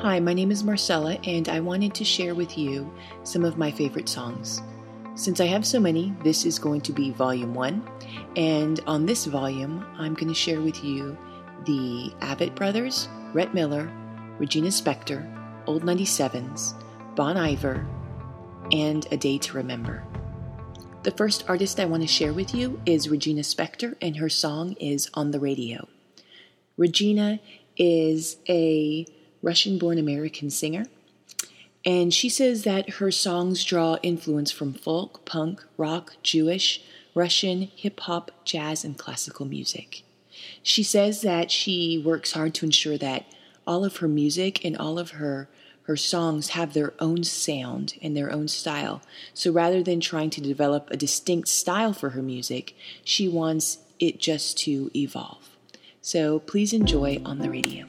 Hi, my name is Marcella, and I wanted to share with you some of my favorite songs. Since I have so many, this is going to be volume 1, and on this volume, I'm going to share with you the Avett Brothers, Rhett Miller, Regina Spektor, Old 97s, Bon Iver, and A Day to Remember. The first artist I want to share with you is Regina Spektor, and her song is On the Radio. Regina is a Russian-born American singer, and she says that her songs draw influence from folk, punk, rock, Jewish, Russian, hip-hop, jazz, and classical music. She says that she works hard to ensure that all of her music and all of her songs have their own sound and their own style. So rather than trying to develop a distinct style for her music, she wants it just to evolve. So please enjoy On the Radio.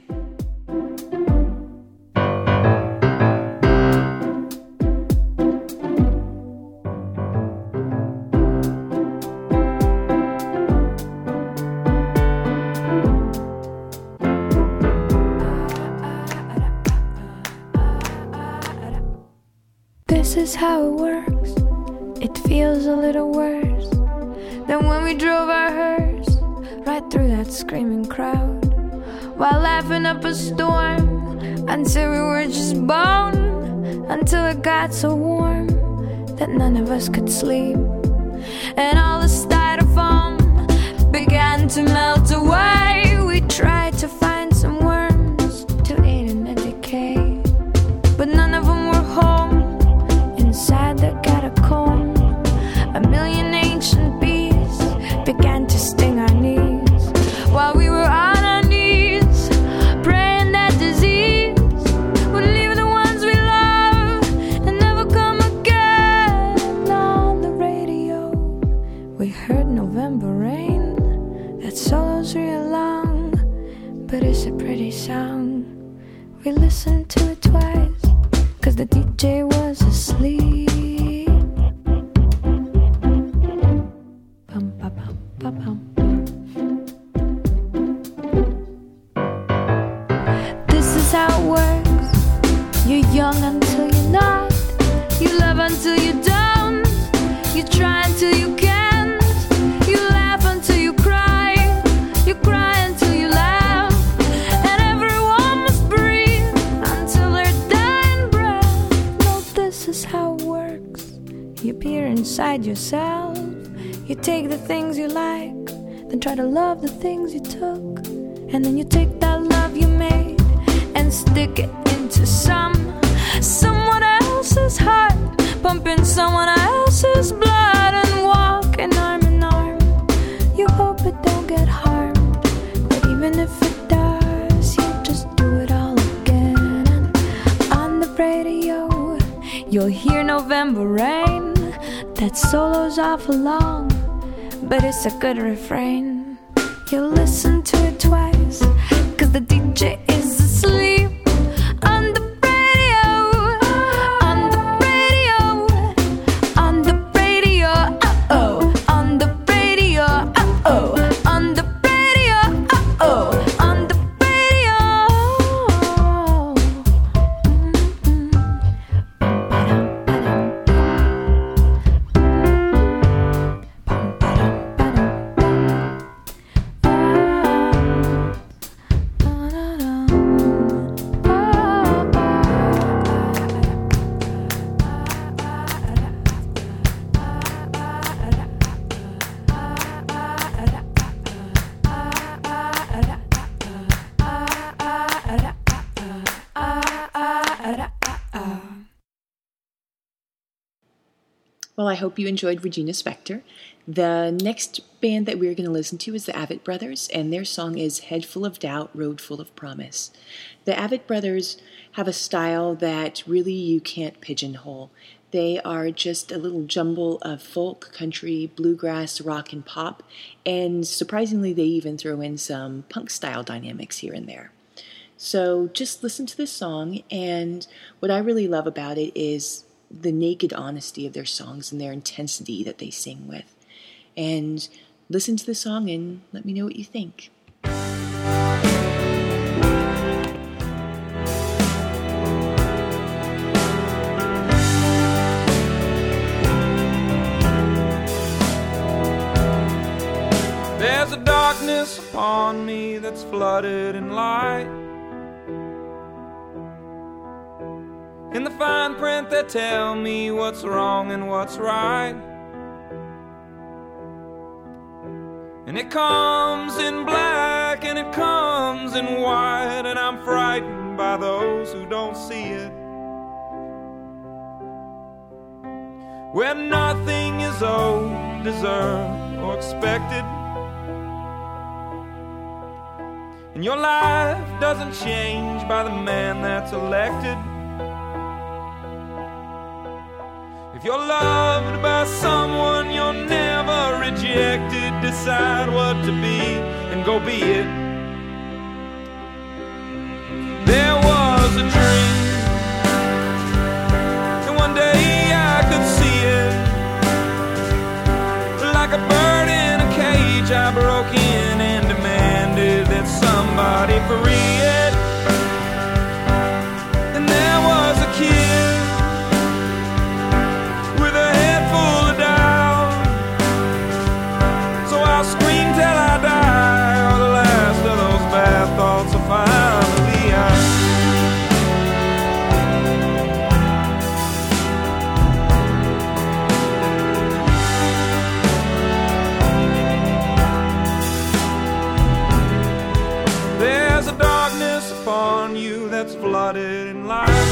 This is how it works. It feels a little worse than when we drove our hearse right through that screaming crowd, while laughing up a storm until we were just bone, until it got so warm that none of us could sleep, and all the styrofoam began to melt away. We tried to find some worms to eat in the decay, but none of them were home. Inside the catacomb, a million ancient bees began to sting our knees, while we were on our knees, praying that disease would leave the ones we love and never come again. On the radio, we heard November Rain. That solo's real long, but it's a pretty song. We listened to it twice, 'cause the DJ was asleep. Bum, ba, bum, ba, bum. This is how it works. You're young until you're not. You love until you don't. You try until you can't. You laugh until you cry. You cry until you laugh. And everyone must breathe until they're dying breath. No, this is how it works. You peer inside yourself. You take the things you like, then try to love the things you took. And then you take that love you made and stick it into someone else's heart, pumping someone else's blood, and walking arm in arm. You hope it don't get harmed, but even if it does, you just do it all again. And on the radio, you'll hear November Rain. That solo's awful long, but it's a good refrain. You'll listen to it twice, 'cause the DJ is asleep. On the radio, on the radio, on the radio, uh-oh. On the radio, uh-oh. On the radio, uh-oh. On the radio. Well, I hope you enjoyed Regina Spektor. The next band that we're going to listen to is the Avett Brothers, and their song is Head Full of Doubt, Road Full of Promise. The Avett Brothers have a style that really you can't pigeonhole. They are just a little jumble of folk, country, bluegrass, rock, and pop, and surprisingly, they even throw in some punk-style dynamics here and there. So just listen to this song, and what I really love about it is the naked honesty of their songs and their intensity that they sing with. And listen to the song and let me know what you think. upon me that's flooded in light. In the fine print that tell me what's wrong and what's right. And it comes in black and it comes in white, and I'm frightened by those who don't see it. Where nothing is owed, deserved, or expected, and your life doesn't change by the man that's elected. If you're loved by someone, you're never rejected. Decide what to be and go be it. There was a dream, and one day I could see it. Like a bird in a cage, I broke in and demanded that somebody free it. And there was a kid with a head full of doubt. So I'll scream till I die, or the last of those bad thoughts will finally out. There's a darkness upon you that's flooded in light.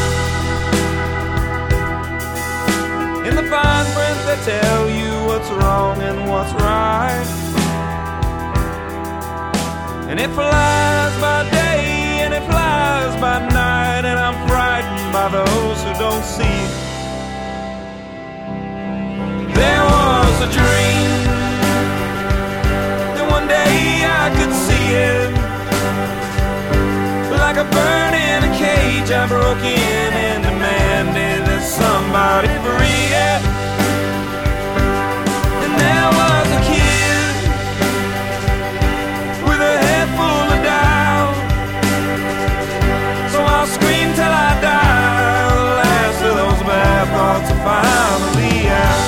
In the fine print that tell you what's wrong and what's right. And it flies by day and it flies by night, and I'm frightened by those who don't see it. There was a dream, and one day I could see it. Like a bird in a cage, I broke in and demanded that somebody free it. And there was a kid with a head full of doubt. So I'll scream till I die, the last of those bad thoughts are finally out.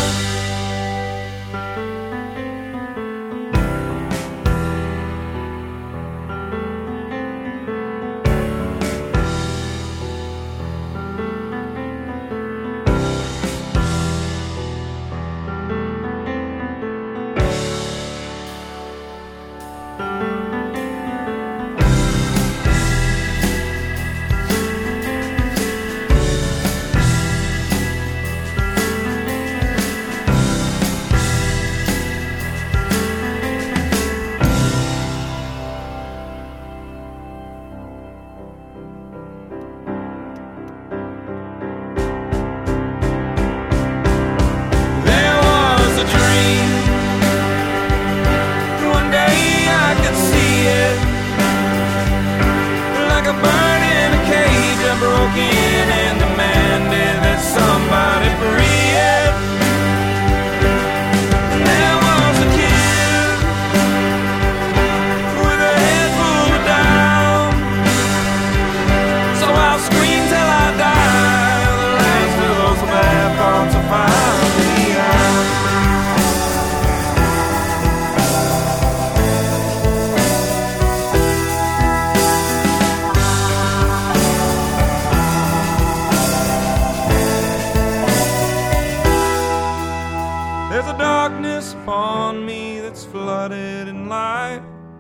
There's a darkness upon me that's flooded in light.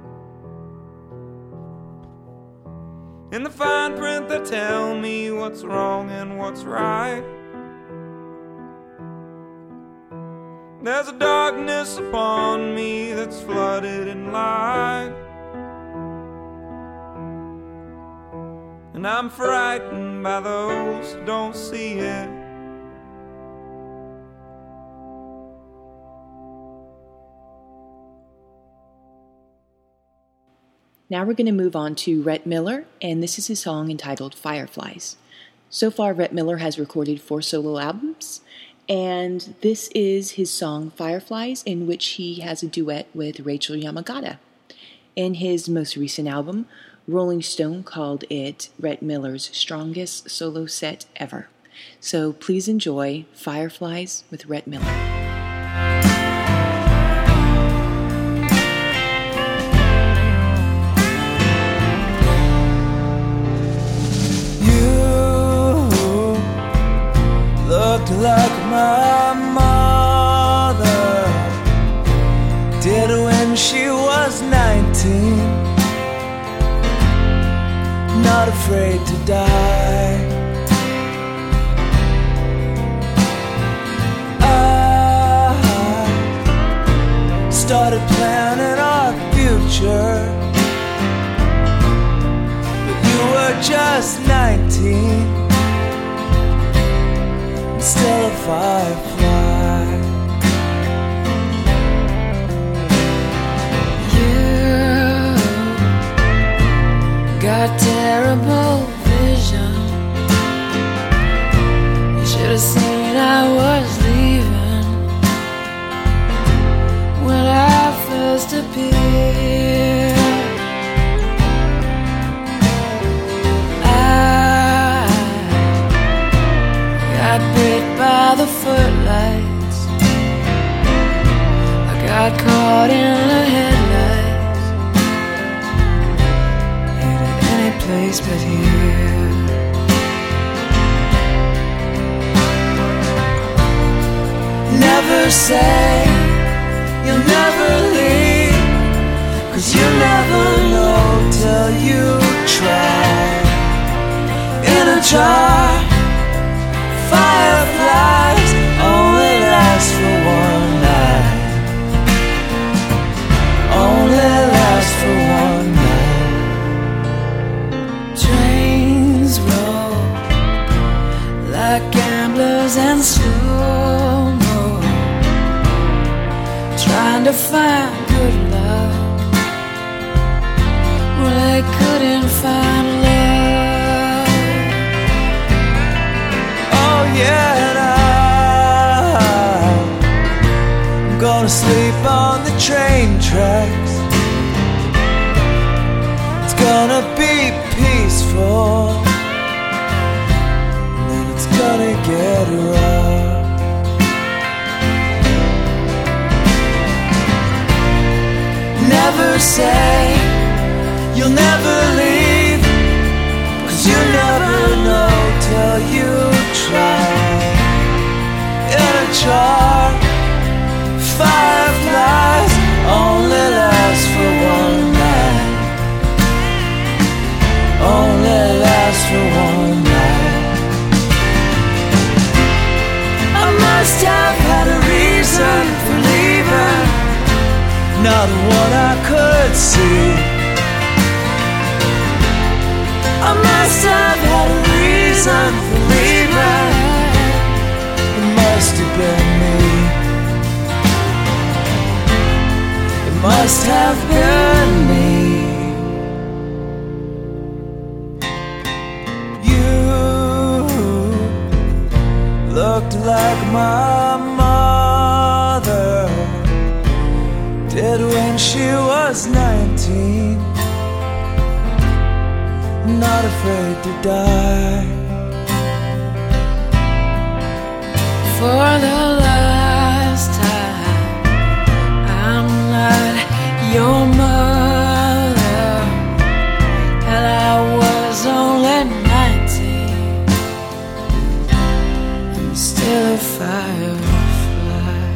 In the fine print that tell me what's wrong and what's right. There's a darkness upon me that's flooded in light. And I'm frightened by those who don't see it. Now we're going to move on to Rhett Miller, and this is his song entitled Fireflies. So far, Rhett Miller has recorded 4 solo albums, and this is his song Fireflies, in which he has a duet with Rachel Yamagata. In his most recent album, Rolling Stone called it Rhett Miller's strongest solo set ever. So please enjoy Fireflies with Rhett Miller. afraid to die. I started planning our future, but you were just 19, and still a firefly. Got terrible vision. You should have seen I was leaving when I first appeared. I got bit by the footlights. I got caught in the headlights. Place but here. Never say you'll never leave, 'cause you never know till you try. In a jar, fireflies only last for one night. Only last for one night. Like gamblers and slow-mo, trying to find good luck. Well, they couldn't find love. Oh yeah, and I'm gonna sleep on the train tracks. It's gonna be peaceful, gonna get rough. Never say you'll never leave, 'cause you never know till you try. In a jar, fireflies only last for one night. Only last for one night. Must have had a reason for leaving, not one I could see. I must have had a reason for leaving. It must have been me. It must have been me. Looked like my mother did when she was 19, not afraid to die. For the last time, I'm not your mother, and I was only 19. Still a firefly.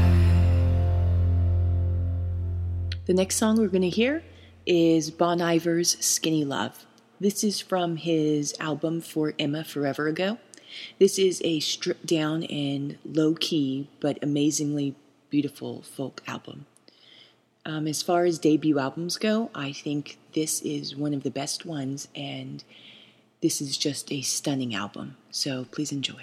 The next song we're going to hear is Bon Iver's Skinny Love. This is from his album For Emma Forever Ago. This is a stripped down and low key but amazingly beautiful folk album. As far as debut albums go, I think this is one of the best ones, and this is just a stunning album. So please enjoy.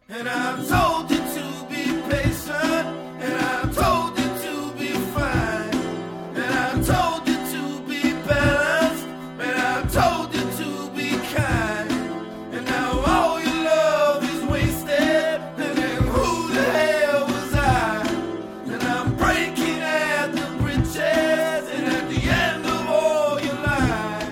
And I told you to be patient, and I told you to be fine, and I told you to be balanced, and I told you to be kind. And now all your love is wasted, and then who the hell was I? And I'm breaking at the bridges, and at the end of all your lies.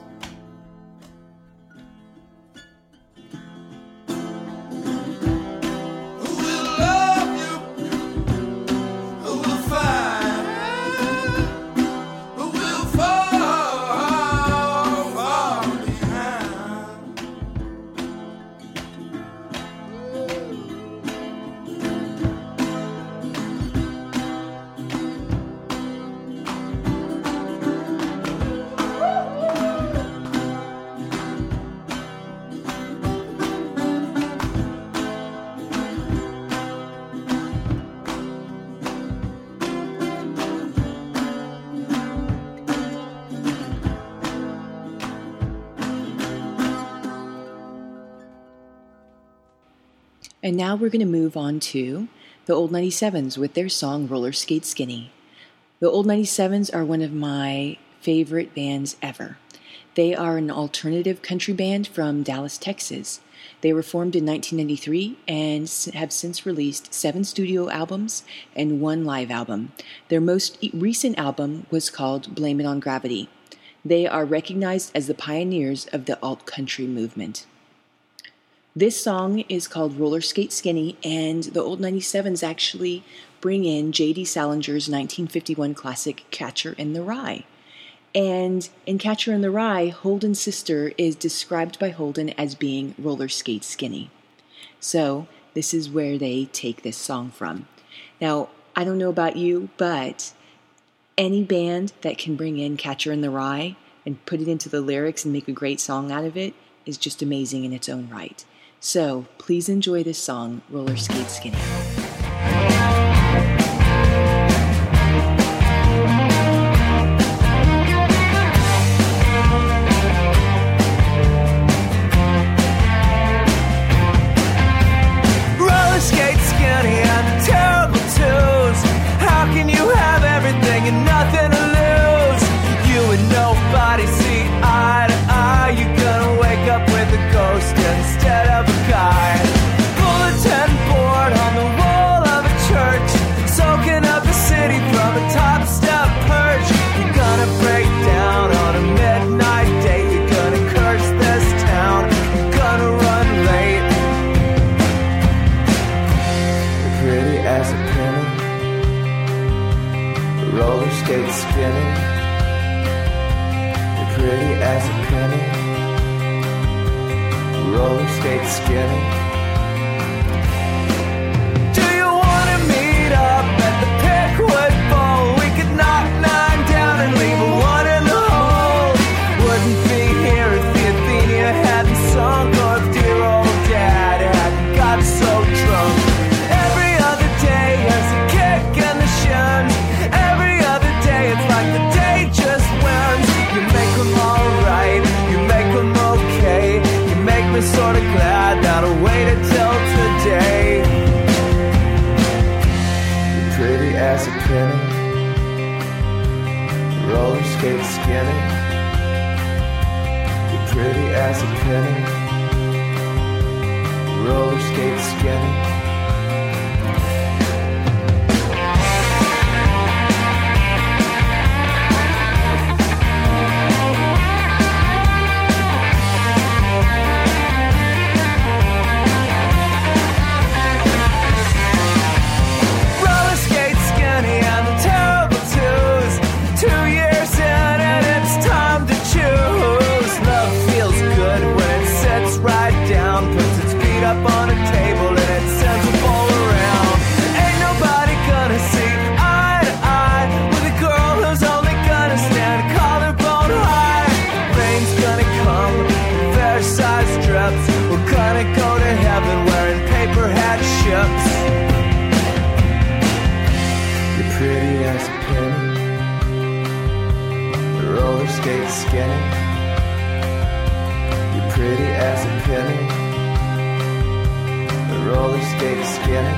Who will love you? Who will find? Who will fall behind? And now we're going to move on to the Old 97s with their song Roller Skate Skinny. The Old 97s are one of my favorite bands ever. They are an alternative country band from Dallas, Texas. They were formed in 1993 and have since released 7 studio albums and 1 live album. Their most recent album was called Blame It on Gravity. They are recognized as the pioneers of the alt-country movement. This song is called Roller Skate Skinny, and the Old 97s actually bring in J.D. Salinger's 1951 classic Catcher in the Rye. And in Catcher in the Rye, Holden's sister is described by Holden as being roller skate skinny. So this is where they take this song from. Now, I don't know about you, but any band that can bring in Catcher in the Rye and put it into the lyrics and make a great song out of it is just amazing in its own right. So please enjoy this song, Roller Skate Skinny. Roller skate skinny and the terrible twos. How can you have everything and nothing to lose? You and nobody see eye to eye. You're gonna wake up with a ghost instead of a guy. Bulletin board on the wall of a church, soaking up the city from a top step perch. You're gonna break down on a midnight date. You're gonna curse this town. You're gonna run late. You're pretty as a penny, roller skate skinny. You're pretty as a penny, roller skate skinny. Do you wanna meet up at the Pickwood Bowl? We could knock 9 down and leave a 1 in the hole. Wouldn't be here if the Athenia hadn't sunk, or if dear old dad hadn't got so drunk. Every other day has a kick in the shins. Every other day it's like the day just wins. You make them alright, you make them okay. You make me sorta glad that I waited till today. You're pretty as a penny, roller skate skinny. You're pretty as a penny, roller skate skinny. Roller skate skinny and the terrible twos. 2 years in and it's time to choose. Love feels good when it sits right down, puts its feet up on a table and it sends a ball around. Ain't nobody gonna see eye to eye with a girl who's only gonna stand collarbone high. Rain's gonna come, fair-sized strips. We're gonna go to heaven wearing paper hat ships. You're pretty as a penny, roller skate skinny. You're pretty as a penny, roller skate skinny.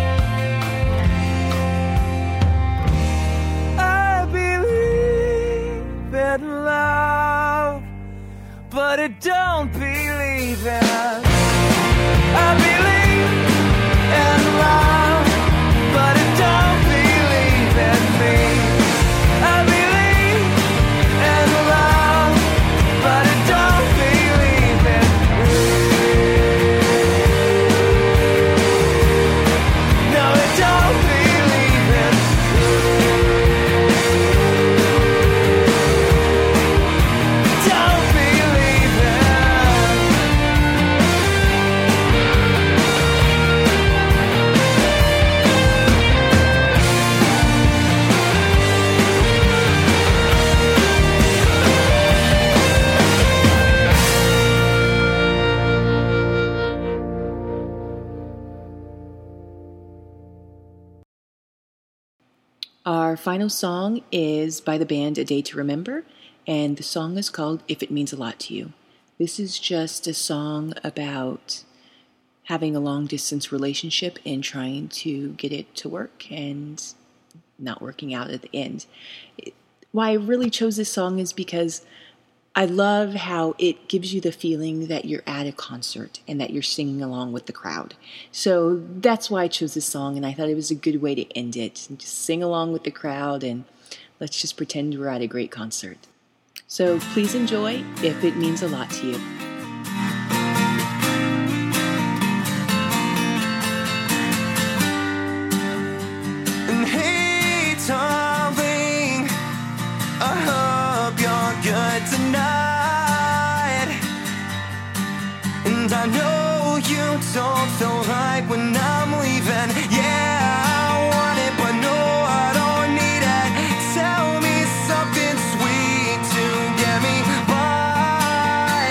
I believe in love, but I don't believe in. I believe in love, but I don't believe in me. I believe in love, but I don't believe in me. No, I don't believe in don't believe in. Our final song is by the band A Day to Remember, and the song is called If It Means a Lot to You. This is just a song about having a long-distance relationship and trying to get it to work and not working out at the end. Why I really chose this song is because I love how it gives you the feeling that you're at a concert and that you're singing along with the crowd. So that's why I chose this song, and I thought it was a good way to end it. And just sing along with the crowd, and let's just pretend we're at a great concert. So please enjoy If It Means a Lot to You. And hey, darling, I hope you're good tonight. And I know you don't feel right when I'm leaving. Yeah, I want it, but no, I don't need it. Tell me something sweet to get me by,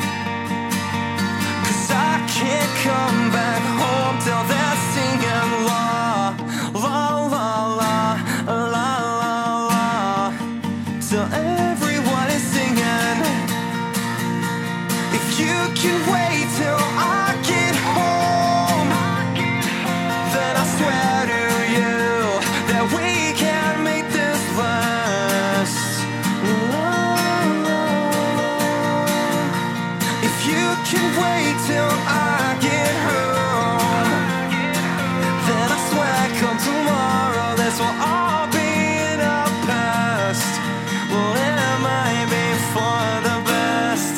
'cause I can't come back home till they're singing la, la, la, la, la, la, la. So everyone is singing. If you can wait till I get home, then I swear to you that we can make this last. If you can wait till I get home, then I swear come tomorrow this will all be in our past. Well, it might be for the best.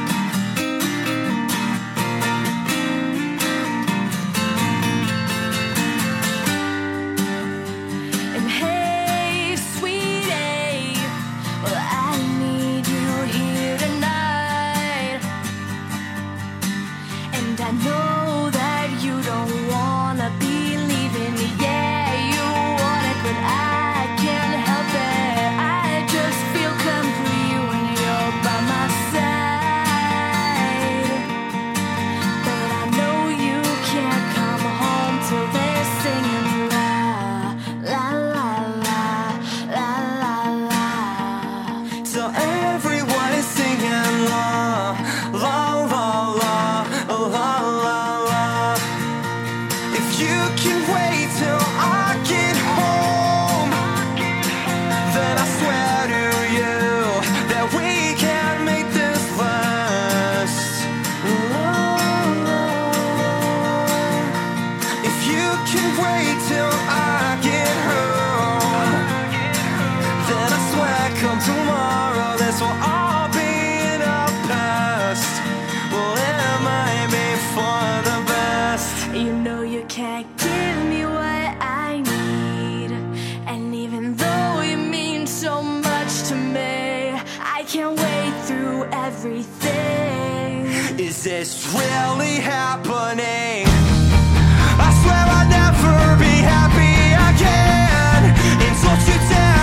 And hey, sweetie, well, I need you here tonight. And I know that you don't wanna be leaving. Yeah, you want it, but I can't help it. I just feel complete when you're by my side. But I know you can't come home till they're singing la, la, la, la, la, la, la. So everyone is singing la, la, la, la, la, la, la. If you can wait till I get home, then I swear to you that we can make this last. If you can wait till I get home, then I swear come tomorrow this will all be in our past. Well, it might be for the best. You know you can't give me what I need. And even though you mean so much to me, I can't wait through everything. Is this really happening? I swear I'll never be happy again. And don't you dare